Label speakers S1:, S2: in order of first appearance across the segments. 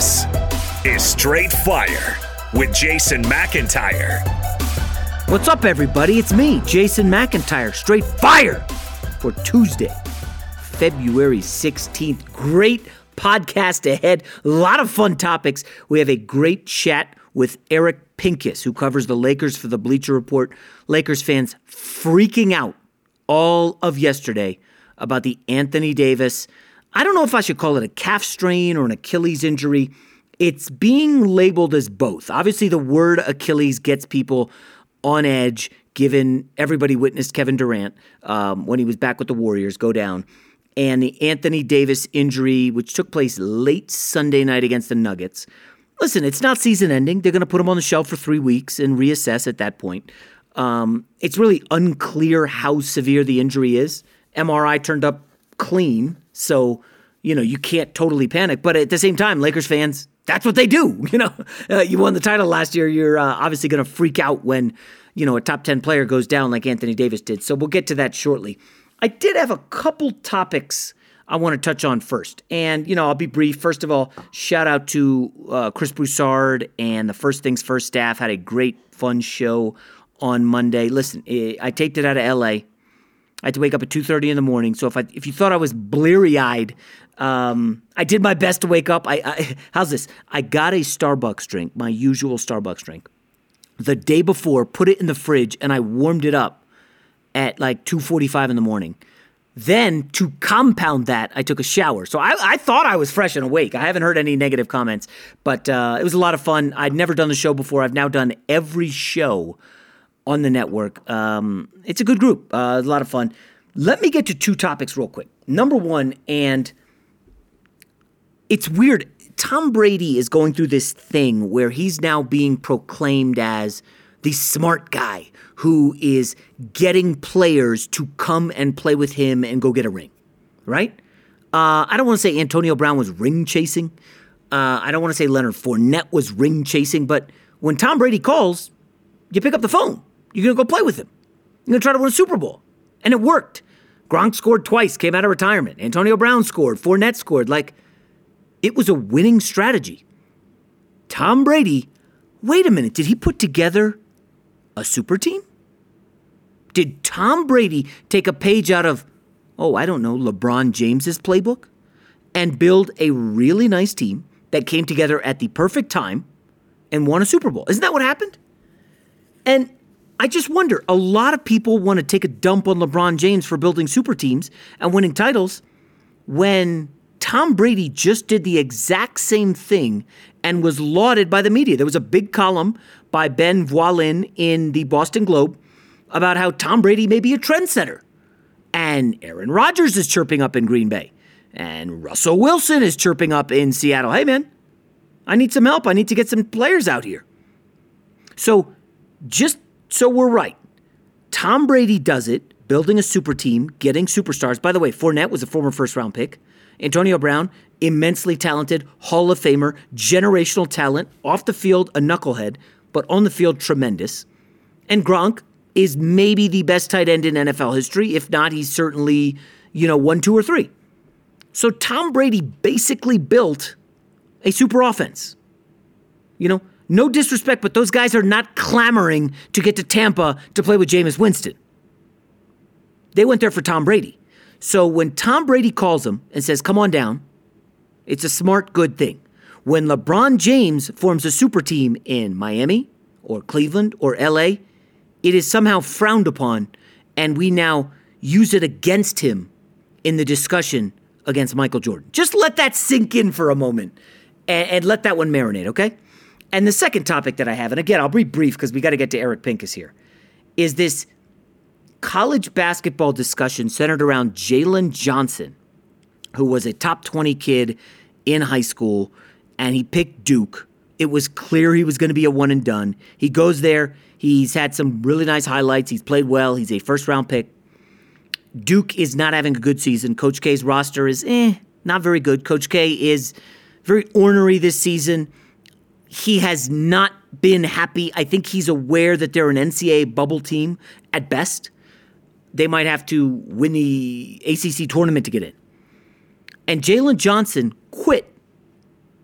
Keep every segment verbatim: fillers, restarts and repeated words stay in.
S1: This is Straight Fire with Jason McIntyre.
S2: What's up, everybody? It's me, Jason McIntyre. Straight Fire for Tuesday, February sixteenth. Great podcast ahead. A lot of fun topics. We have a great chat with Eric Pincus, who covers the Lakers for the Bleacher Report. Lakers fans freaking out all of yesterday about the Anthony Davis, I don't know if I should call it a calf strain or an Achilles injury. It's being labeled as both. Obviously, the word Achilles gets people on edge, given everybody witnessed Kevin Durant um, when he was back with the Warriors go down. And the Anthony Davis injury, which took place late Sunday night against the Nuggets. Listen, it's not season ending. They're going to put him on the shelf for three weeks and reassess at that point. Um, it's really unclear how severe the injury is. M R I turned up clean, so, you know, you can't totally panic. But at the same time, Lakers fans, that's what they do. You know, uh, you won the title last year. You're uh, obviously going to freak out when, you know, a top ten player goes down like Anthony Davis did. So we'll get to that shortly. I did have a couple topics I want to touch on first. And, you know, I'll be brief. First of all, shout out to uh, Chris Broussard and the First Things First staff. Had a great, fun show on Monday. Listen, I taped it out of L A. I had to wake up at two thirty in the morning. So if I if you thought I was bleary-eyed, um, I did my best to wake up. I, I how's this? I got a Starbucks drink, my usual Starbucks drink, the day before, put it in the fridge, and I warmed it up at like two forty-five in the morning. Then, to compound that, I took a shower. So I, I thought I was fresh and awake. I haven't heard any negative comments, but uh, it was a lot of fun. I'd never done the show before. I've now done every show on the network. Um, it's a good group. Uh, a lot of fun. Let me get to two topics real quick. Number one, and it's weird, Tom Brady is going through this thing where he's now being proclaimed as the smart guy who is getting players to come and play with him and go get a ring, right? Uh, I don't want to say Antonio Brown was ring chasing. Uh, I don't want to say Leonard Fournette was ring chasing, but when Tom Brady calls, you pick up the phone. You're going to go play with him. You're going to try to win a Super Bowl. And it worked. Gronk scored twice, came out of retirement. Antonio Brown scored. Fournette scored. Like, it was a winning strategy. Tom Brady, wait a minute, did he put together a super team? Did Tom Brady take a page out of, oh, I don't know, LeBron James's playbook and build a really nice team that came together at the perfect time and won a Super Bowl? Isn't that what happened? And I just wonder, a lot of people want to take a dump on LeBron James for building super teams and winning titles when Tom Brady just did the exact same thing and was lauded by the media. There was a big column by Ben Voilin in the Boston Globe about how Tom Brady may be a trendsetter. And Aaron Rodgers is chirping up in Green Bay. And Russell Wilson is chirping up in Seattle. Hey, man, I need some help. I need to get some players out here. So just so we're right, Tom Brady does it, building a super team, getting superstars. By the way, Fournette was a former first-round pick. Antonio Brown, immensely talented, Hall of Famer, generational talent, off the field, a knucklehead, but on the field, tremendous. And Gronk is maybe the best tight end in N F L history. If not, he's certainly, you know, one, two, or three. So Tom Brady basically built a super offense. You know, no disrespect, but those guys are not clamoring to get to Tampa to play with Jameis Winston. They went there for Tom Brady. So when Tom Brady calls them and says, come on down, it's a smart, good thing. When LeBron James forms a super team in Miami or Cleveland or L A, it is somehow frowned upon, and we now use it against him in the discussion against Michael Jordan. Just let that sink in for a moment and, and let that one marinate, okay? And the second topic that I have, and again, I'll be brief because we got to get to Eric Pincus here, is this college basketball discussion centered around Jalen Johnson, who was a top twenty kid in high school, and he picked Duke. It was clear he was going to be a one and done. He goes there. He's had some really nice highlights. He's played well. He's a first-round pick. Duke is not having a good season. Coach K's roster is eh, not very good. Coach K is very ornery this season. He has not been happy. I think he's aware that they're an N C double A bubble team at best. They might have to win the A C C tournament to get in. And Jalen Johnson quit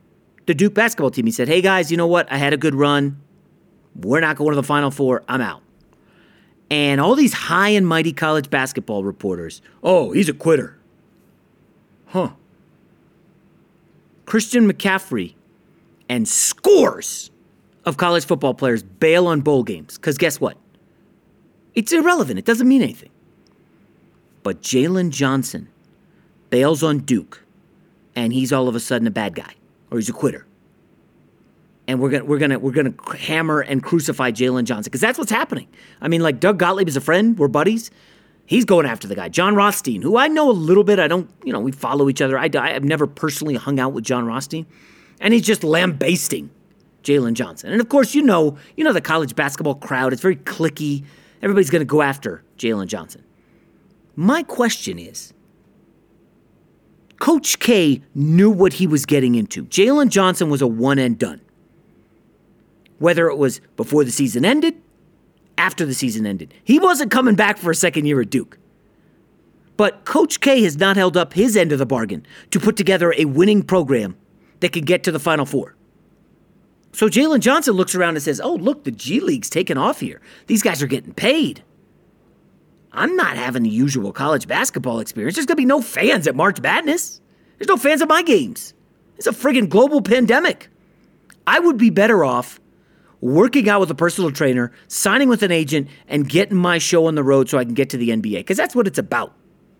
S2: the Duke basketball team. He said, hey, guys, you know what? I had a good run. We're not going to the Final Four. I'm out. And all these high and mighty college basketball reporters, oh, he's a quitter. Huh. Christian McCaffrey and scores of college football players bail on bowl games. Because guess what? It's irrelevant. It doesn't mean anything. But Jalen Johnson bails on Duke, and he's all of a sudden a bad guy, or he's a quitter. And we're gonna we're gonna we're gonna hammer and crucify Jalen Johnson because that's what's happening. I mean, like Doug Gottlieb is a friend, we're buddies. He's going after the guy, John Rothstein, who I know a little bit. I don't, you know, we follow each other. I I've never personally hung out with John Rothstein, and he's just lambasting Jalen Johnson. And of course, you know, you know the college basketball crowd. It's very cliquey. Everybody's gonna go after Jalen Johnson. My question is, Coach K knew what he was getting into. Jalen Johnson was a one and done. Whether it was before the season ended, after the season ended. He wasn't coming back for a second year at Duke. But Coach K has not held up his end of the bargain to put together a winning program that can get to the Final Four. So Jalen Johnson looks around and says, oh, look, the G League's taking off here. These guys are getting paid. I'm not having the usual college basketball experience. There's going to be no fans at March Madness. There's no fans at my games. It's a friggin' global pandemic. I would be better off working out with a personal trainer, signing with an agent, and getting my show on the road so I can get to the N B A, because that's what it's about.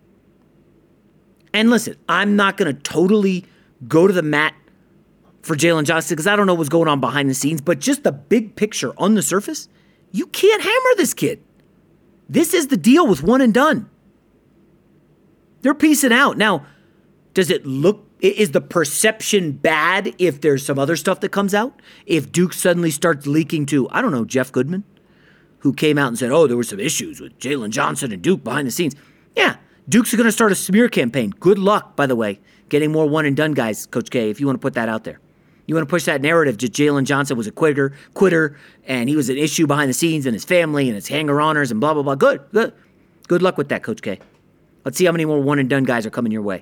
S2: And listen, I'm not going to totally go to the mat for Jalen Johnson because I don't know what's going on behind the scenes, but just the big picture on the surface, you can't hammer this kid. This is the deal with one and done. They're piecing out. Now, does it look, is the perception bad if there's some other stuff that comes out? If Duke suddenly starts leaking to, I don't know, Jeff Goodman, who came out and said, oh, there were some issues with Jalen Johnson and Duke behind the scenes. Yeah, Duke's going to start a smear campaign. Good luck, by the way, getting more one and done guys, Coach K, if you want to put that out there. You want to push that narrative that Jalen Johnson was a quitter, quitter, and he was an issue behind the scenes and his family and his hanger-oners and blah, blah, blah. Good, good. Good luck with that, Coach K. Let's see how many more one-and-done guys are coming your way.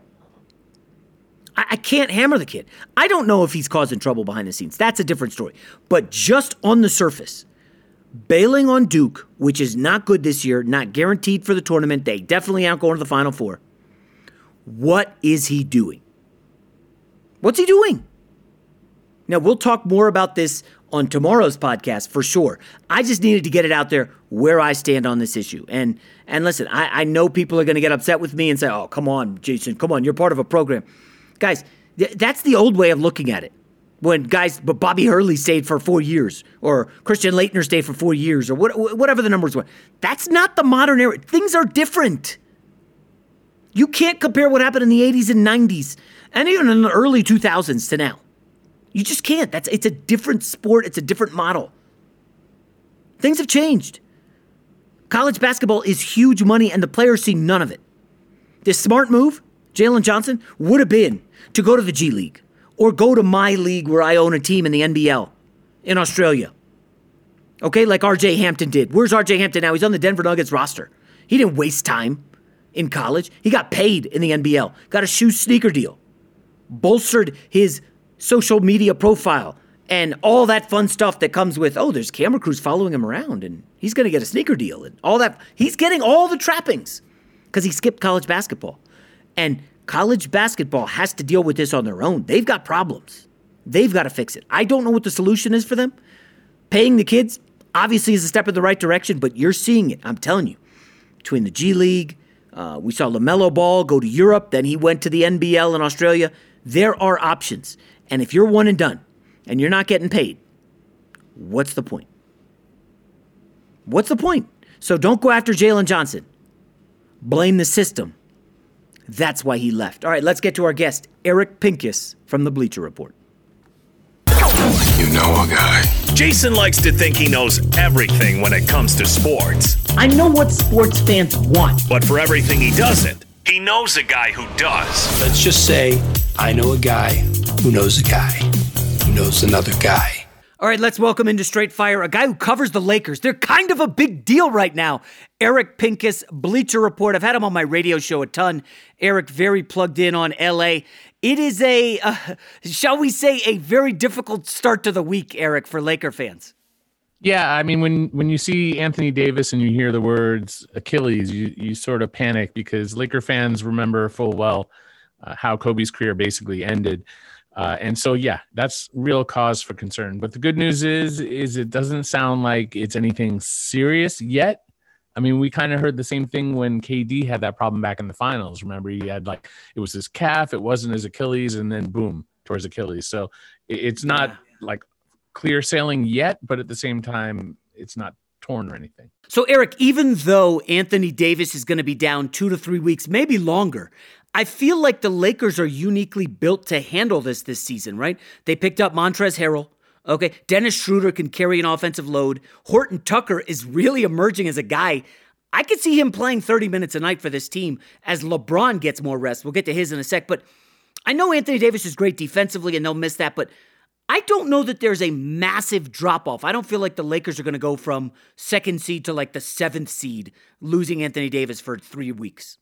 S2: I, I can't hammer the kid. I don't know if he's causing trouble behind the scenes. That's a different story. But just on the surface, bailing on Duke, which is not good this year, not guaranteed for the tournament, they definitely aren't going to the Final Four. What is he doing? What's he doing? Now, we'll talk more about this on tomorrow's podcast for sure. I just needed to get it out there where I stand on this issue. And and listen, I, I know people are going to get upset with me and say, oh, come on, Jason, come on, you're part of a program. Guys, th- that's the old way of looking at it. When guys, but Bobby Hurley stayed for four years, or Christian Laettner stayed for four years, or what, whatever the numbers were. That's not the modern era. Things are different. You can't compare what happened in the eighties and nineties, and even in the early two thousands to now. You just can't. That's it's a different sport. It's a different model. Things have changed. College basketball is huge money, and the players see none of it. The smart move, Jalen Johnson, would have been to go to the G League or go to my league where I own a team in the N B L in Australia. Okay, like R J Hampton did. Where's R J Hampton now? He's on the Denver Nuggets roster. He didn't waste time in college. He got paid in the N B L, got a shoe sneaker deal, bolstered his social media profile, and all that fun stuff that comes with, oh, there's camera crews following him around, and he's going to get a sneaker deal, and all that. He's getting all the trappings because he skipped college basketball. And college basketball has to deal with this on their own. They've got problems. They've got to fix it. I don't know what the solution is for them. Paying the kids, obviously, is a step in the right direction, but you're seeing it, I'm telling you. Between the G League, uh, we saw LaMelo Ball go to Europe, then he went to the N B L in Australia. There are options. And if you're one and done and you're not getting paid, what's the point? What's the point? So don't go after Jalen Johnson. Blame the system. That's why he left. All right, let's get to our guest, Eric Pincus from the Bleacher Report.
S3: You know a guy.
S1: Jason likes to think he knows everything when it comes to sports.
S2: I know what sports fans want.
S1: But for everything he doesn't, he knows a guy who does.
S3: Let's just say I know a guy who knows a guy who knows another guy.
S2: All right, let's welcome into Straight Fire a guy who covers the Lakers. They're kind of a big deal right now. Eric Pincus, Bleacher Report. I've had him on my radio show a ton. Eric, very plugged in on L A. It is a, uh, shall we say, a very difficult start to the week, Eric, for Laker fans.
S4: Yeah, I mean, when when you see Anthony Davis and you hear the words Achilles, you, you sort of panic because Laker fans remember full well uh, how Kobe's career basically ended. Uh, and so, yeah, that's real cause for concern. But the good news is, is it doesn't sound like it's anything serious yet. I mean, we kind of heard the same thing when K D had that problem back in the finals. Remember, he had like, it was his calf, it wasn't his Achilles, and then boom, towards Achilles. So it, it's not yeah. like clear sailing yet, but at the same time, it's not torn or anything.
S2: So, Eric, even though Anthony Davis is going to be down two to three weeks, maybe longer, I feel like the Lakers are uniquely built to handle this this season, right? They picked up Montrezl Harrell. Okay, Dennis Schroeder can carry an offensive load. Horton Tucker is really emerging as a guy. I could see him playing thirty minutes a night for this team as LeBron gets more rest. We'll get to his in a sec, but I know Anthony Davis is great defensively and they'll miss that, but I don't know that there's a massive drop-off. I don't feel like the Lakers are going to go from second seed to like the seventh seed, losing Anthony Davis for three weeks.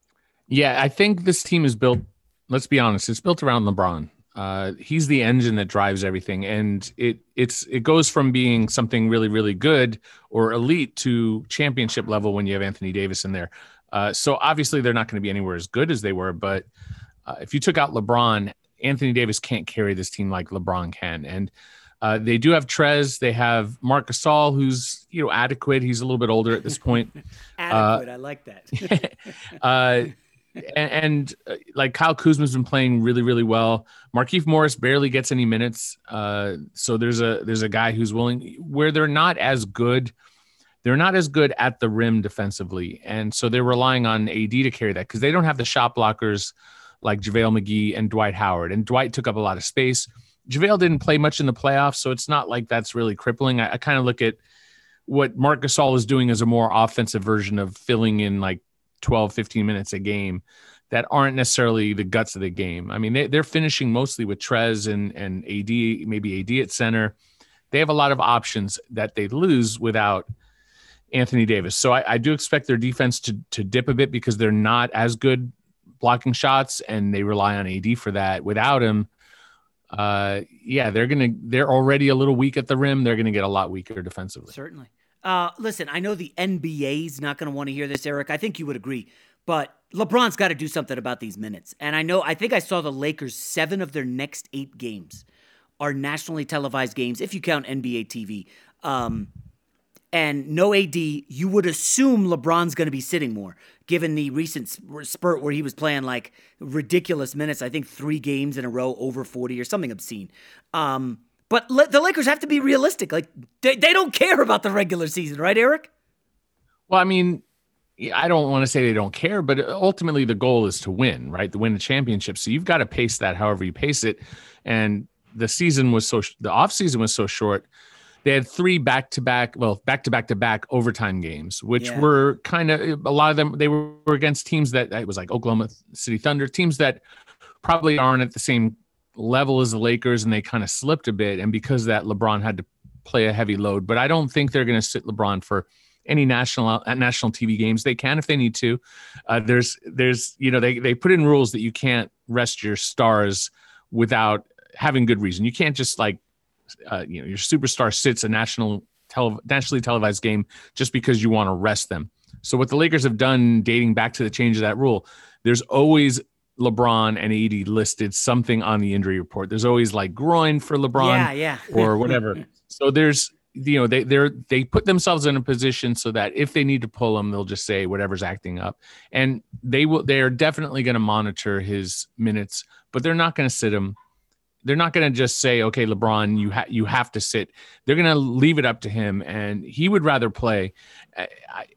S4: Yeah, I think this team is built, let's be honest, it's built around LeBron. Uh, he's the engine that drives everything. And it it's it goes from being something really, really good or elite to championship level when you have Anthony Davis in there. Uh, so obviously they're not going to be anywhere as good as they were. But uh, if you took out LeBron, Anthony Davis can't carry this team like LeBron can. And uh, they do have Trez. They have Marc Gasol, who's, you know, adequate. He's a little bit older at this point.
S2: Adequate. Uh, I like that.
S4: uh, and, and uh, like Kyle Kuzma's been playing really, really well. Markieff Morris barely gets any minutes. Uh, so there's a there's a guy who's willing where they're not as good. They're not as good at the rim defensively. And so they're relying on A D to carry that because they don't have the shot blockers like JaVale McGee and Dwight Howard. And Dwight took up a lot of space. JaVale didn't play much in the playoffs, so it's not like that's really crippling. I, I kind of look at what Marc Gasol is doing as a more offensive version of filling in like twelve, fifteen minutes a game that aren't necessarily the guts of the game. I mean, they, they're finishing mostly with Trez and, and A D, maybe A D at center. They have a lot of options that they lose without Anthony Davis. So I, I do expect their defense to, to dip a bit because they're not as good blocking shots and they rely on A D for that. Without him, uh, yeah, they're going to, they're already a little weak at the rim. They're going to get a lot weaker defensively.
S2: Certainly. Uh, listen, I know the N B A's not going to want to hear this, Eric. I think you would agree, but LeBron's got to do something about these minutes. And I know, I think I saw the Lakers, seven of their next eight games are nationally televised games, if you count N B A T V. Um, and no A D, you would assume LeBron's going to be sitting more, given the recent spurt where he was playing like ridiculous minutes. I think three games in a row over forty or something obscene. Um, But le- the Lakers have to be realistic. Like they, they don't care about the regular season, right, Eric?
S4: Well, I mean, I don't want to say they don't care, but ultimately the goal is to win, right? To win a championship. So you've got to pace that however you pace it. And the season was so, the off season was so short. They had three back-to-back, well, back-to-back-to-back overtime games, which yeah. were kind of, a lot of them, they were against teams that, it was like Oklahoma City Thunder, teams that probably aren't at the same level as the Lakers, and they kind of slipped a bit. And because of that, LeBron had to play a heavy load. But I don't think they're going to sit LeBron for any national at national T V games. They can if they need to. Uh, there's, there's, you know, they they put in rules that you can't rest your stars without having good reason. You can't just like, uh, you know, your superstar sits a national tele- nationally televised game just because you want to rest them. So what the Lakers have done, dating back to the change of that rule, there's always LeBron and A D listed something on the injury report. There's always like groin for LeBron
S2: yeah, yeah.
S4: or whatever. So there's, you know, they they're they put themselves in a position so that if they need to pull him, they'll just say whatever's acting up. And they will they're definitely going to monitor his minutes, but they're not going to sit him. They're not going to just say, okay, LeBron, you ha- you have to sit. They're going to leave it up to him, and he would rather play. I,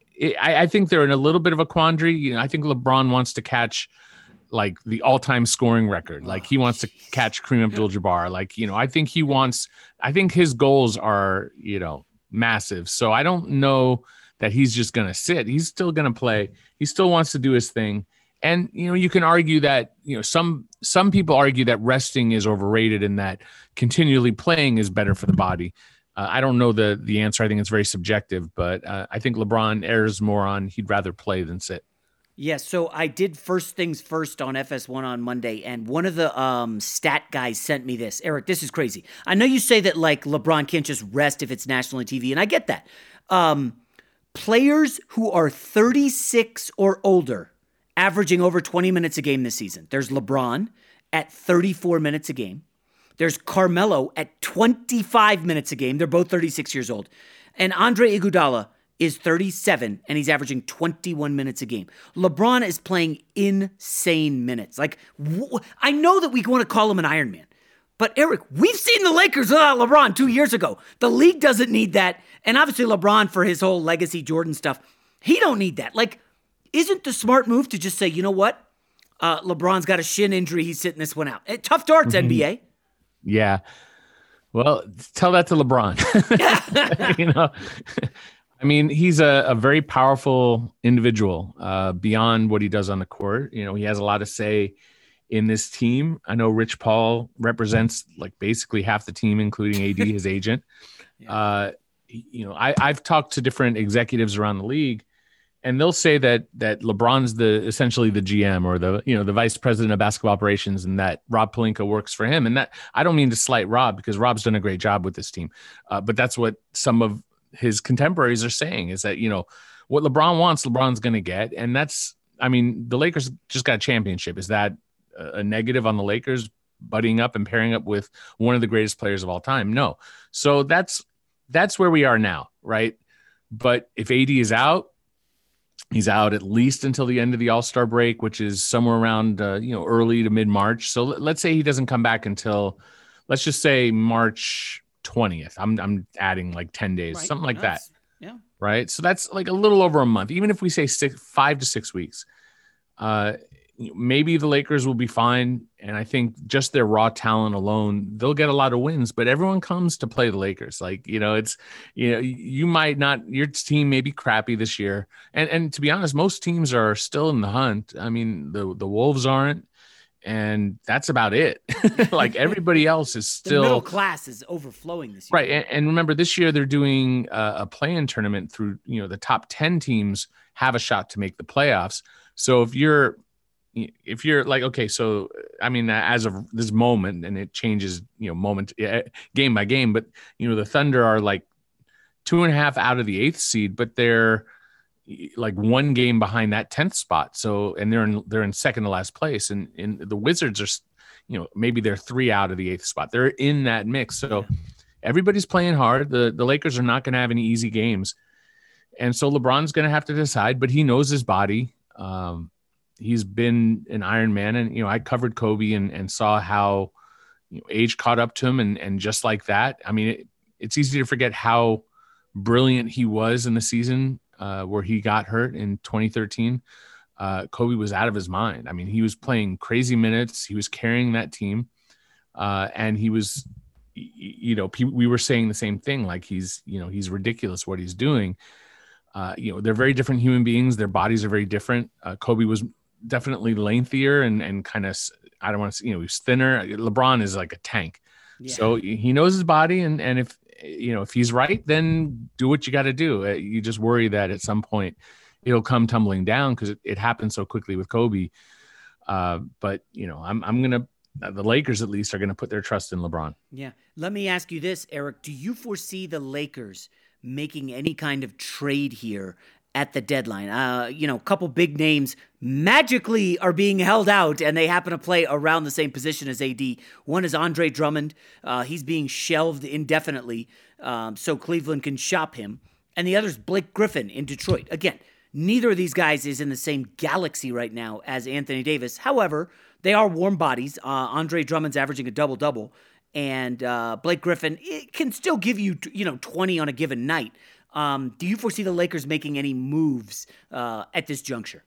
S4: I, I think they're in a little bit of a quandary. You know, I think LeBron wants to catch like the all-time scoring record. Like he wants to catch Kareem Abdul-Jabbar. Like, you know, I think he wants, I think his goals are, you know, massive. So I don't know that he's just going to sit. He's still going to play. He still wants to do his thing. And, you know, you can argue that, you know, some some people argue that resting is overrated and that continually playing is better for the body. Uh, I don't know the the answer. I think it's very subjective, but uh, I think LeBron errs more on he'd rather play than sit.
S2: Yeah, so I did First Things First on F S one on Monday, and one of the um, stat guys sent me this. Eric, this is crazy. I know you say that, like, LeBron can't just rest if it's national T V, and I get that. Um, players who are thirty-six or older, averaging over twenty minutes a game this season. There's LeBron at thirty-four minutes a game. There's Carmelo at twenty-five minutes a game. They're both thirty-six years old. And Andre Iguodala is thirty-seven, and he's averaging twenty-one minutes a game. LeBron is playing insane minutes. Like, wh- I know that we want to call him an Iron Man, but Eric, we've seen the Lakers without LeBron two years ago. The league doesn't need that, and obviously LeBron for his whole legacy Jordan stuff, he don't need that. Like, isn't the smart move to just say, you know what? Uh, LeBron's got a shin injury. He's sitting this one out. Eh, tough darts, mm-hmm. N B A.
S4: Yeah. Well, tell that to LeBron. You know, I mean, he's a, a very powerful individual uh, beyond what he does on the court. You know, he has a lot to say in this team. I know Rich Paul represents like basically half the team, including A D, his agent. Yeah. Uh, you know, I, I've talked to different executives around the league, and they'll say that that LeBron's the essentially the G M or the you know the vice president of basketball operations, and that Rob Pelinka works for him. And that I don't mean to slight Rob because Rob's done a great job with this team, uh, but that's what some of his contemporaries are saying is that, you know, what LeBron wants, LeBron's going to get. And that's, I mean, the Lakers just got a championship. Is that a negative on the Lakers buddying up and pairing up with one of the greatest players of all time? No. So that's, that's where we are now. Right. But if A D is out, he's out at least until the end of the All-Star break, which is somewhere around, uh, you know, early to mid March. So let's say he doesn't come back until, let's just say March twentieth. I'm I'm adding like ten days, right. Something like no, that. Yeah. Right. So that's like a little over a month. Even if we say six, five to six weeks, uh, maybe the Lakers will be fine. And I think just their raw talent alone, they'll get a lot of wins. But everyone comes to play the Lakers. Like, you know, it's, you know, you might not, your team may be crappy this year. And and to be honest, most teams are still in the hunt. I mean, the the Wolves aren't. And that's about it. Like everybody else is still
S2: the middle class is overflowing this year.
S4: Right. And, and remember this year they're doing a, a play-in tournament through, you know, the top ten teams have a shot to make the playoffs. So if you're, if you're like, okay, so, I mean, as of this moment, and it changes, you know, moment game by game, but you know, the Thunder are like two and a half out of the eighth seed, but they're like one game behind that tenth spot. So, and they're in, they're in second to last place. And, and the Wizards are, you know, maybe they're three out of the eighth spot. They're in that mix. So everybody's playing hard. The, the Lakers are not going to have any easy games. And so LeBron's going to have to decide, but he knows his body. Um, he's been an Iron Man, and, you know, I covered Kobe and, and saw how, you know, age caught up to him. And, and just like that, I mean, it, it's easy to forget how brilliant he was in the season Uh, where he got hurt in twenty thirteen. Uh, Kobe was out of his mind. I mean, he was playing crazy minutes. He was carrying that team. Uh, and he was, you know, we were saying the same thing. Like he's, you know, he's ridiculous what he's doing. Uh, you know, they're very different human beings. Their bodies are very different. Uh, Kobe was definitely lengthier and, and kind of, I don't want to say, you know, he was thinner. LeBron is like a tank. Yeah. So he knows his body. And, and if, you know, if he's right, then do what you got to do. You just worry that at some point it'll come tumbling down because it, it happened so quickly with Kobe. Uh, but, you know, I'm I'm going to, the Lakers at least are going to put their trust in LeBron.
S2: Yeah. Let me ask you this, Eric. Do you foresee the Lakers making any kind of trade here at the deadline? Uh, you know, a couple big names magically are being held out, and they happen to play around the same position as A D. One is Andre Drummond. Uh, he's being shelved indefinitely, um, so Cleveland can shop him. And the other is Blake Griffin in Detroit. Again, neither of these guys is in the same galaxy right now as Anthony Davis. However, they are warm bodies. Uh, Andre Drummond's averaging a double-double, and uh, Blake Griffin it can still give you, you know, twenty on a given night. Um, do you foresee the Lakers making any moves uh, at this juncture?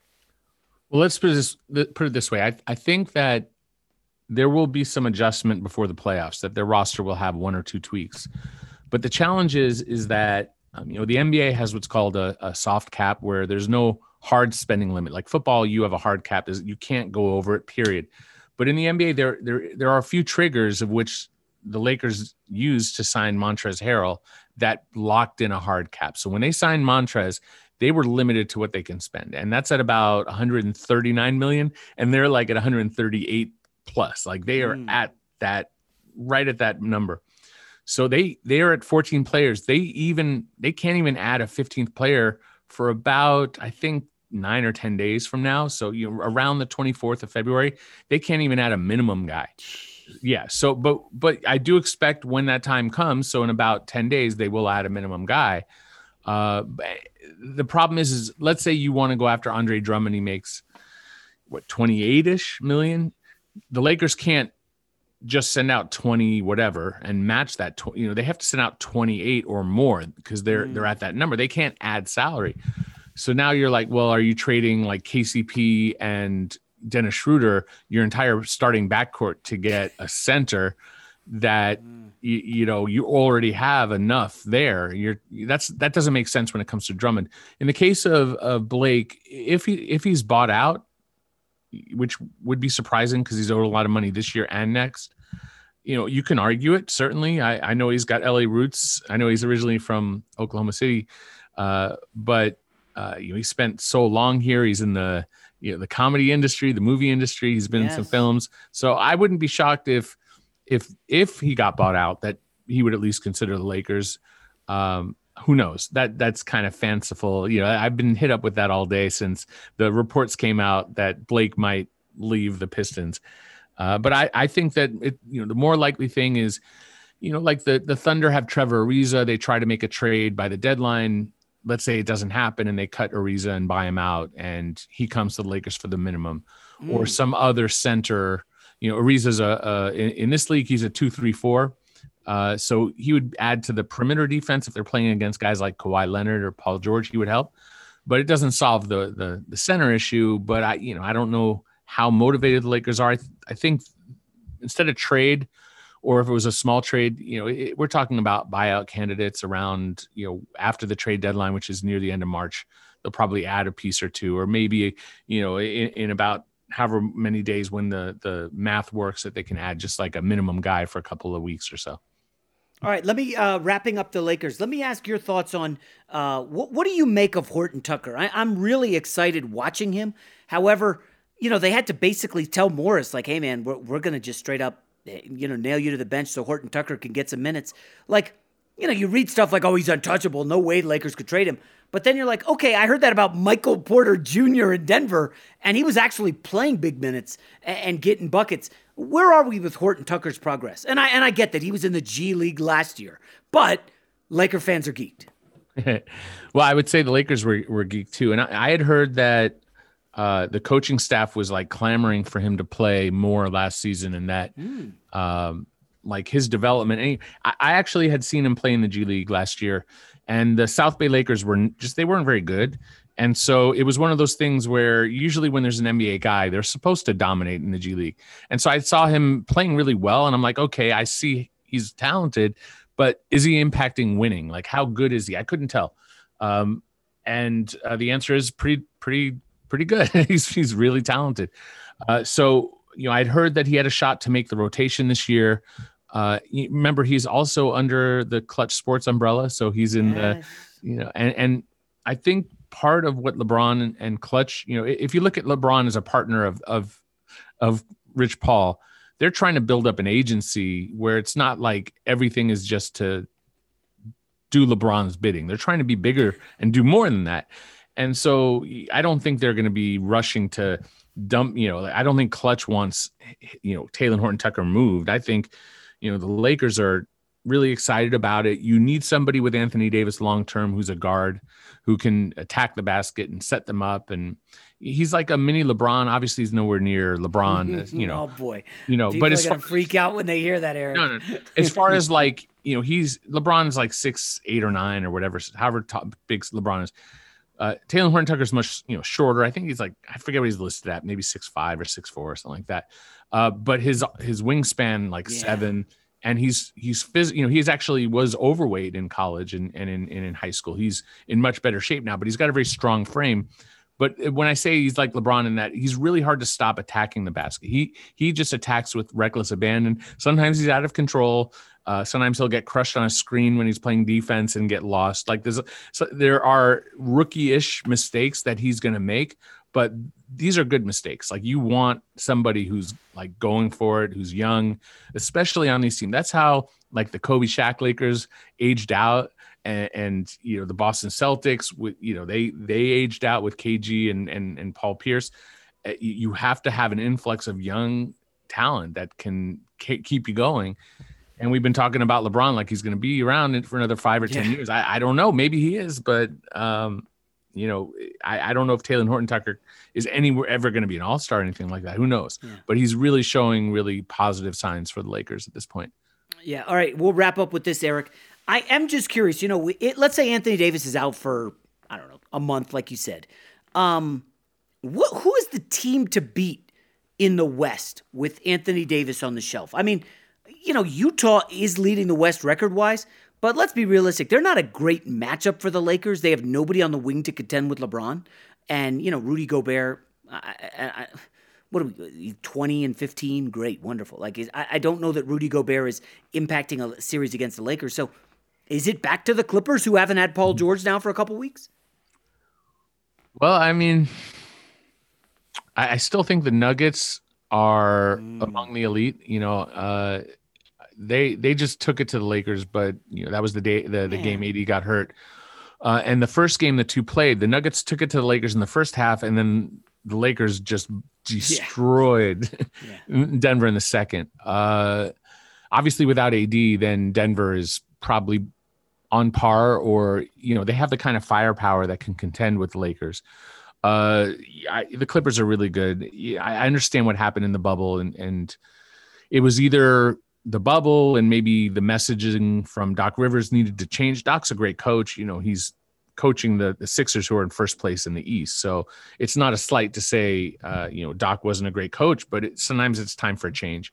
S4: Well, let's put it this, put it this way. I, I think that there will be some adjustment before the playoffs, that their roster will have one or two tweaks. But the challenge is, is that, um, you know, the N B A has what's called a, a soft cap, where there's no hard spending limit. Like football, you have a hard cap, is you can't go over it, period. But in the N B A, there there there are a few triggers of which the Lakers used to sign Montrezl Harrell that locked in a hard cap. So when they signed Montrezl, they were limited to what they can spend, and that's at about one hundred thirty-nine million, and they're like at one hundred thirty-eight plus. Like they are mm. at that, right at that number. So they they are at fourteen players. They even they can't even add a fifteenth player for about, I think, nine or ten days from now. So you know, around the twenty-fourth of February, they can't even add a minimum guy. Yeah. So, but but I do expect when that time comes, so in about ten days, they will add a minimum guy. Uh, the problem is, is let's say you want to go after Andre Drummond, he makes what twenty-eight-ish million. The Lakers can't just send out twenty whatever and match that. You know, they have to send out twenty-eight or more because they're mm. they're at that number. They can't add salary. So now you're like, well, are you trading like K C P and Dennis Schroeder, your entire starting backcourt, to get a center that mm. you, you know you already have enough there? You're that's that doesn't make sense when it comes to Drummond. In the case of of Blake, if he if he's bought out, which would be surprising because he's owed a lot of money this year and next, you know, you can argue it. Certainly, I, I know he's got L A roots. I know he's originally from Oklahoma City, uh, but uh, you know, he spent so long here. He's in the you know the comedy industry, the movie industry. He's been yes. in some films, so I wouldn't be shocked if if if he got bought out that he would at least consider the Lakers. Um, who knows? That that's kind of fanciful. You know, I've been hit up with that all day since the reports came out that Blake might leave the Pistons. Uh, but I, I think that it, you know, the more likely thing is, you know, like the, the Thunder have Trevor Ariza. They try to make a trade by the deadline. Let's say it doesn't happen and they cut Ariza and buy him out and he comes to the Lakers for the minimum mm. or some other center. You know, Ariza's a, a in, in this league, he's a two, three, four. Uh, so he would add to the perimeter defense if they're playing against guys like Kawhi Leonard or Paul George. He would help, but it doesn't solve the the, the center issue. But I, you know, I don't know how motivated the Lakers are. I, th- I think instead of trade, or if it was a small trade, you know, it, we're talking about buyout candidates around, you know, after the trade deadline, which is near the end of March. They'll probably add a piece or two, or maybe, you know, in, in about however many days when the the math works that they can add just like a minimum guy for a couple of weeks or so.
S2: All right, let me, uh, wrapping up the Lakers, let me ask your thoughts on uh, what, what do you make of Horton Tucker? I, I'm really excited watching him. However, you know, they had to basically tell Morris, like, hey, man, we're, we're going to just straight up, you know, nail you to the bench so Horton Tucker can get some minutes. Like, you know, you read stuff like, oh, he's untouchable. No way the Lakers could trade him. But then you're like, okay, I heard that about Michael Porter Junior in Denver, and he was actually playing big minutes and, and getting buckets. Where are we with Horton Tucker's progress? And I and I get that he was in the G League last year, but Laker fans are geeked.
S4: Well, I would say the Lakers were, were geeked too. And I, I had heard that uh, the coaching staff was like clamoring for him to play more last season, and that mm. um, like his development. And he, I, I actually had seen him play in the G League last year, and the South Bay Lakers were just, they weren't very good. And so it was one of those things where usually when there's an N B A guy, they're supposed to dominate in the G League. And so I saw him playing really well, and I'm like, okay, I see he's talented, but is he impacting winning? Like, how good is he? I couldn't tell. Um, and uh, the answer is pretty, pretty, pretty good. he's he's really talented. Uh, so, you know, I'd heard that he had a shot to make the rotation this year. Uh, remember, he's also under the Clutch Sports umbrella, so he's in yes. the, you know, and and I think part of what LeBron and, and Clutch, you know, if you look at LeBron as a partner of of of Rich Paul, they're trying to build up an agency where it's not like everything is just to do LeBron's bidding. They're trying to be bigger and do more than that. And so I don't think they're going to be rushing to dump, you know, I don't think Clutch wants, you know, Talen Horton Tucker moved. I think, you know, the Lakers are really excited about it. You need somebody with Anthony Davis long-term who's a guard who can attack the basket and set them up. And he's like a mini LeBron. Obviously he's nowhere near LeBron, you know,
S2: oh boy,
S4: you know,
S2: People
S4: but as
S2: far, freak out when they hear that, Eric.
S4: No, no, as far as like, you know, he's LeBron's like six, eight or nine or whatever, however top, big LeBron is. Uh, Talen Horton Tucker's much, you know, shorter. I think he's like, I forget what he's listed at, maybe six, five or six, four or something like that. Uh, but his, his wingspan, like yeah. seven, and he's, he's, phys- you know, he's actually was overweight in college and, and in, and in high school. He's in much better shape now, but he's got a very strong frame. But when I say he's like LeBron in that, he's really hard to stop attacking the basket. He he just attacks with reckless abandon. Sometimes he's out of control. Uh, sometimes he'll get crushed on a screen when he's playing defense and get lost. Like there's, so there are rookie-ish mistakes that he's going to make, but these are good mistakes. Like you want somebody who's like going for it, who's young, especially on these teams. That's how like the Kobe Shaq Lakers aged out. And, and you know the Boston Celtics, with you know they they aged out with K G and and and Paul Pierce. You have to have an influx of young talent that can keep you going. And we've been talking about LeBron like he's going to be around for another five or ten yeah. years. I, I don't know, maybe he is, but um, you know I, I don't know if Taylor Horton Tucker is anywhere ever going to be an All-Star or anything like that. Who knows? Yeah. But he's really showing really positive signs for the Lakers at this point.
S2: Yeah. All right, we'll wrap up with this, Eric. I am just curious, you know, it, let's say Anthony Davis is out for, I don't know, a month, like you said. Um, wh- who is the team to beat in the West with Anthony Davis on the shelf? I mean, you know, Utah is leading the West record-wise, but let's be realistic. They're not a great matchup for the Lakers. They have nobody on the wing to contend with LeBron. And, you know, Rudy Gobert, I, I, I, what are we, twenty and fifteen? Great, wonderful. Like, I, I don't know that Rudy Gobert is impacting a series against the Lakers, so is it back to the Clippers who haven't had Paul George now for a couple weeks?
S4: Well, I mean, I, I still think the Nuggets are mm. among the elite. You know, uh, they they just took it to the Lakers, but you know that was the day the, the game A D got hurt. Uh, and the first game the two played, the Nuggets took it to the Lakers in the first half, and then the Lakers just destroyed yeah. Yeah. Denver in the second. Uh, obviously, without A D, then Denver is probably on par, or you know they have the kind of firepower that can contend with the Lakers. Uh, I, the Clippers are really good. I understand what happened in the bubble, and and it was either the bubble and maybe the messaging from Doc Rivers needed to change. Doc's a great coach. You know, he's coaching the, the Sixers who are in first place in the East. So it's not a slight to say, uh, you know, Doc wasn't a great coach, but it, sometimes it's time for a change.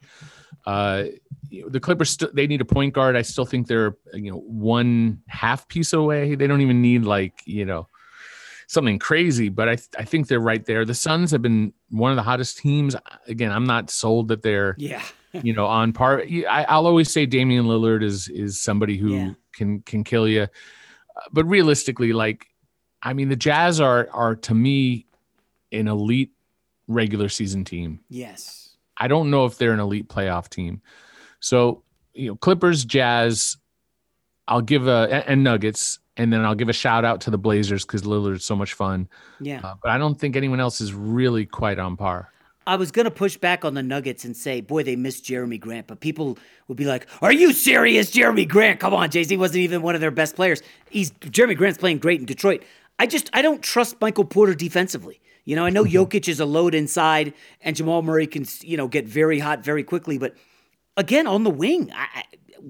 S4: Uh, you know, the Clippers, st- they need a point guard. I still think they're, you know, one half piece away. They don't even need like, you know, something crazy, but I th- I think they're right there. The Suns have been one of the hottest teams. Again, I'm not sold that they're,
S2: yeah.
S4: you know, on par. I, I'll always say Damian Lillard is is somebody who yeah. can can kill you. But realistically, like, I mean, the Jazz are are to me an elite regular season team.
S2: Yes.
S4: I don't know if they're an elite playoff team. So, you know, Clippers, Jazz, I'll give a and Nuggets, and then I'll give a shout out to the Blazers because Lillard's so much fun.
S2: Yeah.
S4: Uh, but I don't think anyone else is really quite on par.
S2: I was going to push back on the Nuggets and say, boy, they missed Jeremy Grant. But people would be like, are you serious? Jeremy Grant, come on, Jay-Z wasn't even one of their best players. He's Jeremy Grant's playing great in Detroit. I just, I don't trust Michael Porter defensively. You know, I know Jokic is a load inside and Jamal Murray can, you know, get very hot very quickly. But again, on the wing, I,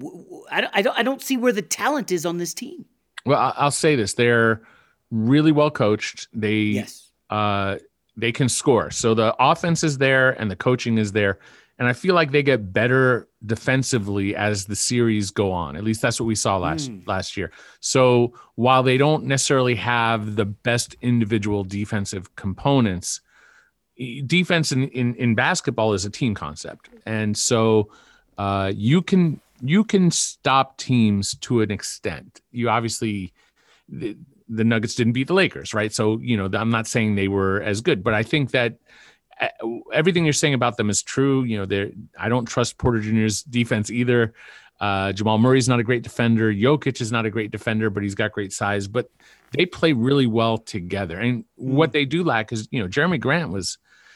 S2: I, I, don't, I don't see where the talent is on this team.
S4: Well, I'll say this. They're really well coached. They,
S2: yes.
S4: uh, they can score. So the offense is there and the coaching is there. And I feel like they get better defensively as the series go on. At least that's what we saw last mm. last year. So while they don't necessarily have the best individual defensive components, defense in, in, in basketball is a team concept. And so uh, you can you can stop teams to an extent. You obviously the, the Nuggets didn't beat the Lakers, right? So, you know, I'm not saying they were as good, but I think that everything you're saying about them is true. You know, they're, I don't trust Porter Junior's defense either. Uh, Jamal Murray's not a great defender. Jokic is not a great defender, but he's got great size. But they play really well together. And what they do lack is, you know, Jeremy Grant was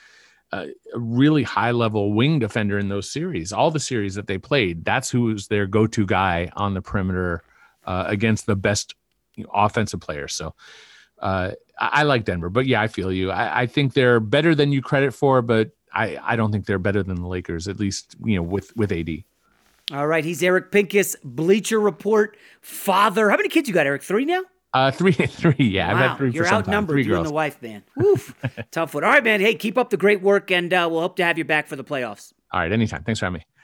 S4: a, a really high-level wing defender in those series. All the series that they played, that's who was their go-to guy on the perimeter uh, against the best you know, offensive players. So uh, I, I like Denver, but yeah, I feel you. I, I think they're better than you credit for, but I, I don't think they're better than the Lakers, at least, you know, with, with A D.
S2: All right. He's Eric Pincus, Bleacher Report father. How many kids you got, Eric? Three now?
S4: Uh, three, three. Yeah.
S2: Wow.
S4: I've had three
S2: You're
S4: for some
S2: outnumbered,
S4: time. Three
S2: you
S4: girls.
S2: and the wife, man. Woof. Tough one. All right, man. Hey, keep up the great work, and uh, we'll hope to have you back for the playoffs.
S4: All right. Anytime. Thanks for having me.